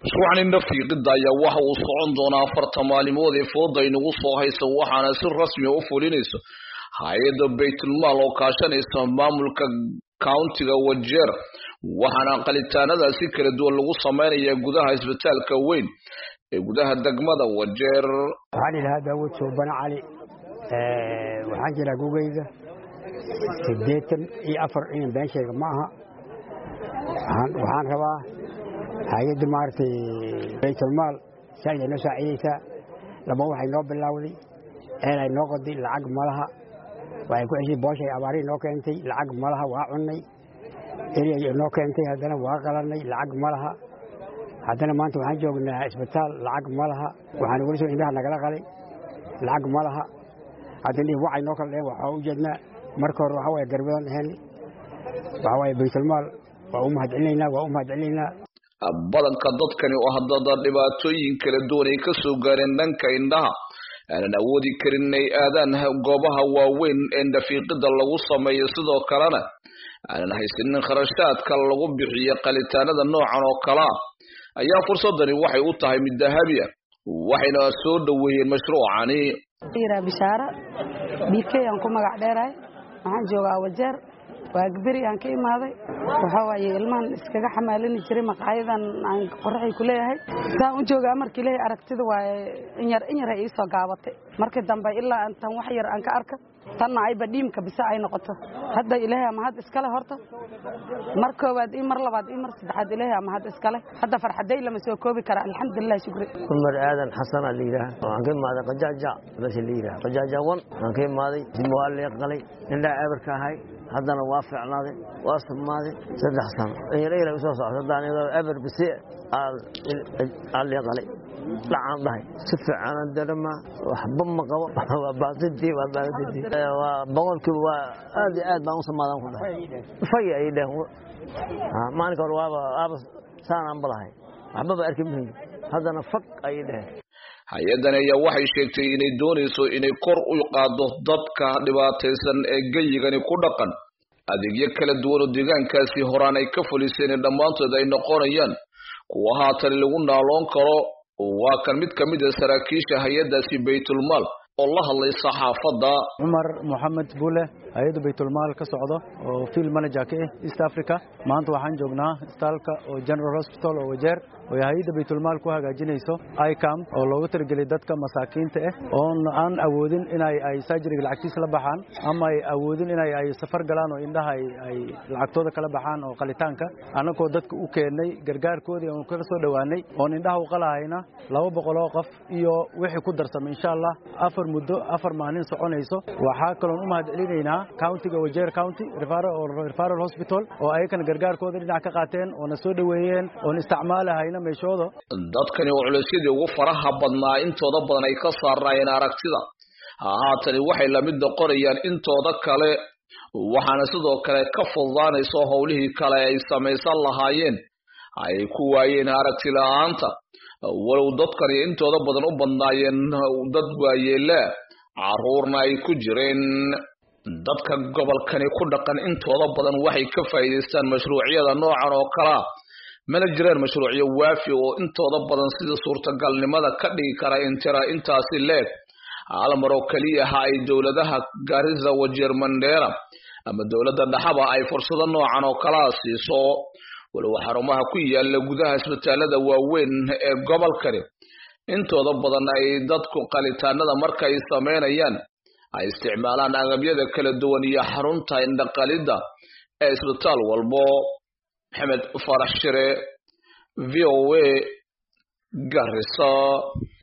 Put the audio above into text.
mashruucan indhafiiqida ayaa waxa uu socon doonaa 4 maalmood ee fooda inagu soo haysa waxaana si rasmi ah u fulinayso hay'adda Baytulmaal oo kaashanaysa maamulka countiga Wajeer waxaana qalitaanadaasi kala duwan lagu sameeyaa gudaha isbitaalka weyn ee gudaha degmada Wajeer. waxaan ilaahay Daawud Suuban Cali waxaan jira gugayga 84 in beeshayga ma aha waxaan rabaa hay'adda maartay Baytulmaal saayid noo saacidaysa laba waxay noo bilowday ay noo qoday lacag malaha waxay ku ceshay booshay abaari noo keentay lacag malaha waa cunay inay noo keentay hadana waa qalanay lacag malaha hadana maanta waxaan joognaa isbitaal lacag malaha waxaan ugu soo indhaha nagala qalay lacag malaha hadana waxay noo kala waxa u jeednaa marka hore waxa way garbadan ahayn waxa way Baytulmaal waa u mahadcelinaynaa badanka dadkani oo hadda dhibaatooyin kala duwan ay ka soo gaareen dhanka indhaha aan awoodi karin inay aadaan goobaha waaweyn ee indhafiiqida lagu sameeyo sidoo kalena aan haysanin kharashaadka lagu bixiyo qalitaanada noocan oo kala ayaa fursadani waxay u tahay mid dahabi ah waxayna soo dhaweeyeen mashruucani bishaara bikay aan ku magac dheeray waxaan joogaa Wajeer waa gabari aan ka imaaday waxa waaye ilmaan iskaga xamaalin jiray maqaayadan aan qorxay ku leeyahay saan u joogaa markii leeyahay aragtida waa in yar ay soo gaabatay markii dambe ilaa intan wax yar aan ka arka tan ay badhiimka bisa ay noqoto hadda ilaahay ama had iskale horta mar koobaad mar labaad mar saddexaad ilaahay ama had iskale hadda farxaday lama soo koobi kara alxamdulillah shukri Umar Aadan Xasan aliira waan ka imaaday qajaaja bas liira qajaaja wan waan ka imaaday simuwaale qalay inda abarka ahay haddana waa fiicnaaday waa samaaday 3 sano ayay soo socdaan abar bisi ali qalay lacaan dhahay si fiican darma waxba ma qabo waa baadidii waa boqolkiiba waa aad baan u samaadan ku dhahay fayay ay dhahay maalinka hore waa saan balahay waxba ba arkin muhiim haddana faq ay dhahay hay'adan ayaa waxay sheegtay inay doonayso inay kor u qaado dadka dhibaataysan ee gayigani ku dhaqan adeegyo kala duwan oo deegaankaasi horaan ay ka fuliseen dhamaantood ay noqonayaan kuwa haatan lagu naaloon karo waa kan mid ka mid ah saraakiisha hay'adaasi Baytulmaal oo la hadlay saxaafadda Umar Mohamed Bule hay'adda Baytulmaal ka socdo oo field manager ka East Africa maanta waxaan joognaa isbitaalka oo General Hospital oo Wajeer oo hay'adda Baytulmaal ku hagaajinayso ICAM oo loogu talagalay dadka masaakiinta ah oo aan awoodin inay surgery lacagtiisa la baxaan ama ay awoodin inay safar galaan oo indhaha ay lacagtooda kala baxaan oo qalitaanka anagoo dadka u keenay gargaarkoodii oo ka soo dhawaanay oo indhaha u qalahayna 200 oo qof iyo wixii ku darsamay insha Allah afar maalin soconayso waxa kale oo u mahadcelinaynaa countiga Wajeer County Referral Hospital oo ay kan gargaarkooda dhinac ka qaateen oo na soo dhaweeyeen oo isticmaalahayna meeshooda dadkani oo culaysyada ugu faraha badnaa intooda badan ay ka saarayeen aragtida haatan waxay la mid noqonayaan intooda kale waxaana sidoo kale ka fududaanayso howlihii kale ay samaysan lahaayeen ay ku waayeen aragti la'aanta walow dadkani intooda badan u badnaayeen dad waayeela caruurna ay ku jireen dadka gobolkani ku dhaqan intooda badan waxay ka faa'iideystaan mashruucyada noocan oo kala mana jiraan mashruucyo waafi oo intooda badan sida suurtagalnimada ka dhigi kara intaasi leeg hal mar oo kaliya ay dawladaha Garissa Wajeer Mandera ama dawladda dhaxaba ay fursado noocan oo kala siiso walow xarumaha ku yaala gudaha isbitaalada waaweyn ee gobolkani intooda badan ay dadku qalitaanada marka ay sameeyaan ay isticmaalaan agabyada kala duwan iyo xarunta indhaqalida ee isbitaal walbo Maxamed Farax Shire VOA Garissa.